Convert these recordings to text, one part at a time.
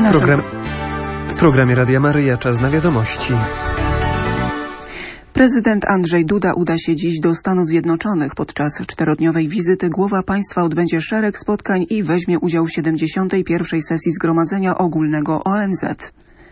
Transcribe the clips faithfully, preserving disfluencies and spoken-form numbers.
W, program... w programie Radia Maryja czas na wiadomości. Prezydent Andrzej Duda uda się dziś do Stanów Zjednoczonych. Podczas czterodniowej wizyty głowa państwa odbędzie szereg spotkań i weźmie udział w siedemdziesiątej pierwszej sesji Zgromadzenia Ogólnego O N Z.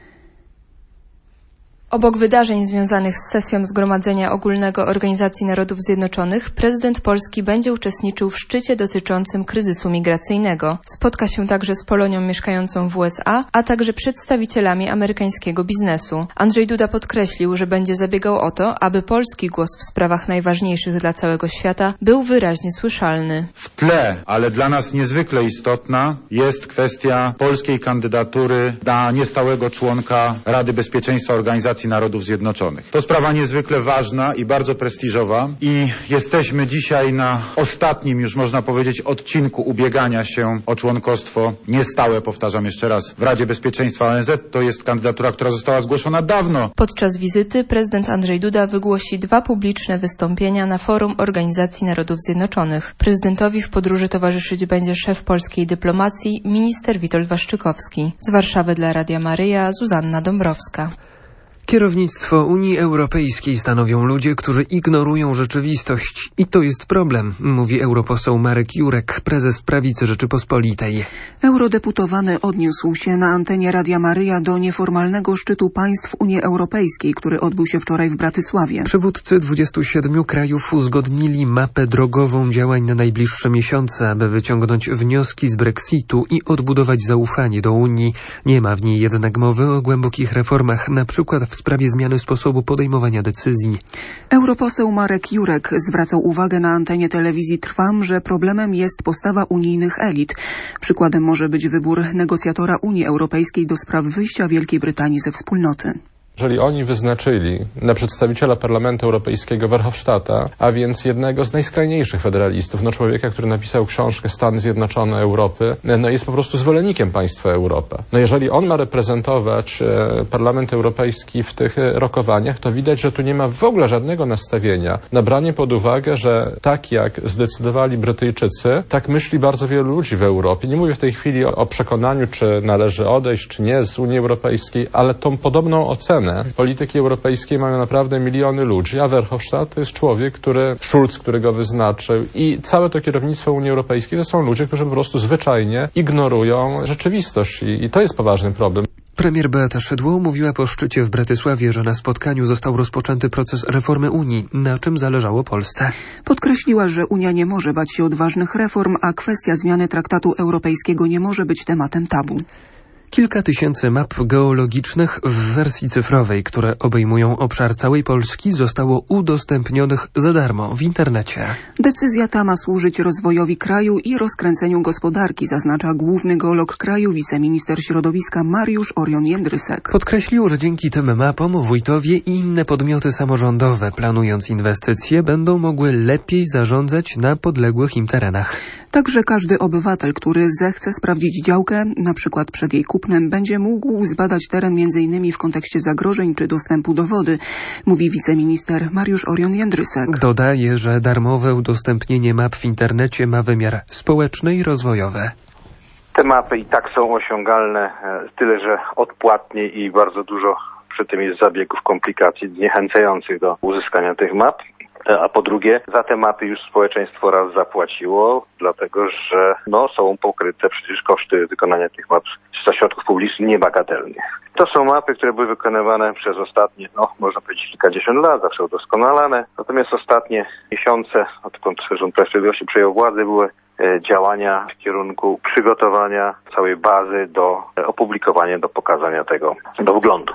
Obok wydarzeń związanych z sesją Zgromadzenia Ogólnego Organizacji Narodów Zjednoczonych, prezydent Polski będzie uczestniczył w szczycie dotyczącym kryzysu migracyjnego. Spotka się także z Polonią mieszkającą w U S A, a także przedstawicielami amerykańskiego biznesu. Andrzej Duda podkreślił, że będzie zabiegał o to, aby polski głos w sprawach najważniejszych dla całego świata był wyraźnie słyszalny. W tle, ale dla nas niezwykle istotna, jest kwestia polskiej kandydatury na niestałego członka Rady Bezpieczeństwa Organizacji Narodów Zjednoczonych. To sprawa niezwykle ważna i bardzo prestiżowa i jesteśmy dzisiaj na ostatnim, już można powiedzieć, odcinku ubiegania się o członkostwo niestałe, powtarzam jeszcze raz, w Radzie Bezpieczeństwa O N Z. To jest kandydatura, która została zgłoszona dawno. Podczas wizyty prezydent Andrzej Duda wygłosi dwa publiczne wystąpienia na forum Organizacji Narodów Zjednoczonych. Prezydentowi w podróży towarzyszyć będzie szef polskiej dyplomacji, minister Witold Waszczykowski. Z Warszawy dla Radia Maryja Zuzanna Dąbrowska. Kierownictwo Unii Europejskiej stanowią ludzie, którzy ignorują rzeczywistość. I to jest problem, mówi europoseł Marek Jurek, prezes Prawicy Rzeczypospolitej. Eurodeputowany odniósł się na antenie Radia Maryja do nieformalnego szczytu państw Unii Europejskiej, który odbył się wczoraj w Bratysławie. Przywódcy dwudziestu siedmiu krajów uzgodnili mapę drogową działań na najbliższe miesiące, aby wyciągnąć wnioski z Brexitu i odbudować zaufanie do Unii. Nie ma w niej jednak mowy o głębokich reformach, na przykład w w sprawie zmiany sposobu podejmowania decyzji. Europoseł Marek Jurek zwracał uwagę na antenie telewizji Trwam, że problemem jest postawa unijnych elit. Przykładem może być wybór negocjatora Unii Europejskiej do spraw wyjścia Wielkiej Brytanii ze wspólnoty. Jeżeli oni wyznaczyli na przedstawiciela Parlamentu Europejskiego Verhofstadta, a więc jednego z najskrajniejszych federalistów, no człowieka, który napisał książkę Stany Zjednoczone Europy, no jest po prostu zwolennikiem państwa Europa. No jeżeli on ma reprezentować e, Parlament Europejski w tych e, rokowaniach, to widać, że tu nie ma w ogóle żadnego nastawienia na branie pod uwagę, że tak jak zdecydowali Brytyjczycy, tak myśli bardzo wielu ludzi w Europie. Nie mówię w tej chwili o, o przekonaniu, czy należy odejść, czy nie z Unii Europejskiej, ale tą podobną ocenę polityki europejskiej mają naprawdę miliony ludzi, a Verhofstadt to jest człowiek, który, Schulz, który go wyznaczył i całe to kierownictwo Unii Europejskiej to są ludzie, którzy po prostu zwyczajnie ignorują rzeczywistość i, i to jest poważny problem. Premier Beata Szydło mówiła po szczycie w Bratysławie, że na spotkaniu został rozpoczęty proces reformy Unii, na czym zależało Polsce. Podkreśliła, że Unia nie może bać się odważnych reform, a kwestia zmiany traktatu europejskiego nie może być tematem tabu. Kilka tysięcy map geologicznych w wersji cyfrowej, które obejmują obszar całej Polski, zostało udostępnionych za darmo w internecie. Decyzja ta ma służyć rozwojowi kraju i rozkręceniu gospodarki, zaznacza główny geolog kraju, wiceminister środowiska Mariusz Orion-Jędrysek. Podkreślił, że dzięki tym mapom wójtowie i inne podmioty samorządowe, planując inwestycje, będą mogły lepiej zarządzać na podległych im terenach. Także każdy obywatel, który zechce sprawdzić działkę, na przykład przed jej kupnem, będzie mógł zbadać teren między innymi w kontekście zagrożeń czy dostępu do wody, mówi wiceminister Mariusz Orion-Jędrysek. Dodaje, że darmowe udostępnienie map w internecie ma wymiar społeczny i rozwojowy. Te mapy i tak są osiągalne, tyle że odpłatnie i bardzo dużo przy tym jest zabiegów, komplikacji zniechęcających do uzyskania tych map. A po drugie, za te mapy już społeczeństwo raz zapłaciło, dlatego że no, są pokryte przecież koszty wykonania tych map ze środków publicznych niebagatelnych. To są mapy, które były wykonywane przez ostatnie, no można powiedzieć kilkadziesiąt lat, zawsze udoskonalane. Natomiast ostatnie miesiące, odkąd rząd Prawa i Sprawiedliwości przejął władzę, były działania w kierunku przygotowania całej bazy do opublikowania, do pokazania tego do wglądu.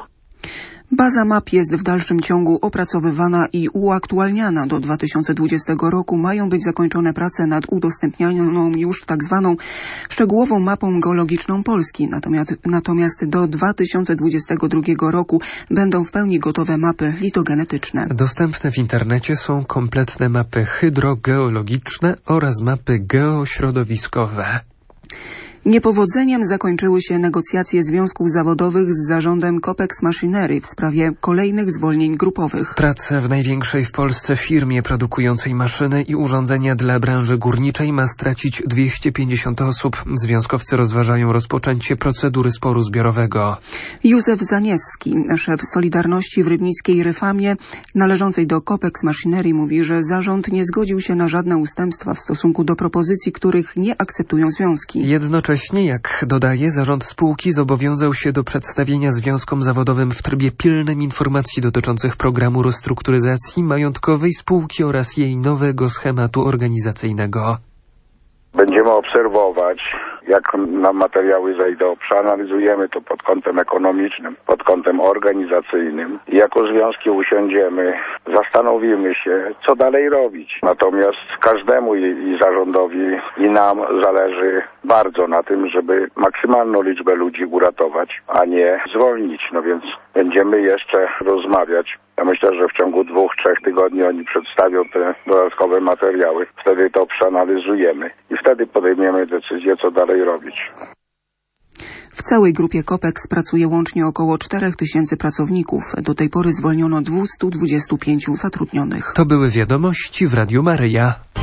Baza map jest w dalszym ciągu opracowywana i uaktualniana. Do dwa tysiące dwudziestego roku mają być zakończone prace nad udostępnianą już tak zwaną szczegółową mapą geologiczną Polski. Natomiast, natomiast do dwa tysiące dwudziestego drugiego roku będą w pełni gotowe mapy litogenetyczne. Dostępne w internecie są kompletne mapy hydrogeologiczne oraz mapy geośrodowiskowe. Niepowodzeniem zakończyły się negocjacje związków zawodowych z zarządem Copex Machinery w sprawie kolejnych zwolnień grupowych. Pracę w największej w Polsce firmie produkującej maszyny i urządzenia dla branży górniczej ma stracić dwieście pięćdziesiąt osób. Związkowcy rozważają rozpoczęcie procedury sporu zbiorowego. Józef Zanieski, szef Solidarności w rybnickiej Ryfamie należącej do Copex Machinery, mówi, że zarząd nie zgodził się na żadne ustępstwa w stosunku do propozycji, których nie akceptują związki. Jednocześnie, jak dodaje, zarząd spółki zobowiązał się do przedstawienia związkom zawodowym w trybie pilnym informacji dotyczących programu restrukturyzacji majątkowej spółki oraz jej nowego schematu organizacyjnego. Będziemy obserwować, jak nam materiały zejdą. Przeanalizujemy to pod kątem ekonomicznym, pod kątem organizacyjnym. I jako związki usiądziemy, zastanowimy się, co dalej robić. Natomiast każdemu i, i zarządowi, i nam zależy bardzo na tym, żeby maksymalną liczbę ludzi uratować, a nie zwolnić. No więc będziemy jeszcze rozmawiać. Ja myślę, że w ciągu dwóch, trzech tygodni oni przedstawią te dodatkowe materiały. Wtedy to przeanalizujemy i wtedy podejmiemy decyzję, co dalej robić. W całej grupie Copex pracuje łącznie około czterech tysięcy pracowników. Do tej pory zwolniono dwieście dwadzieścia pięć zatrudnionych. To były wiadomości w Radiu Maryja.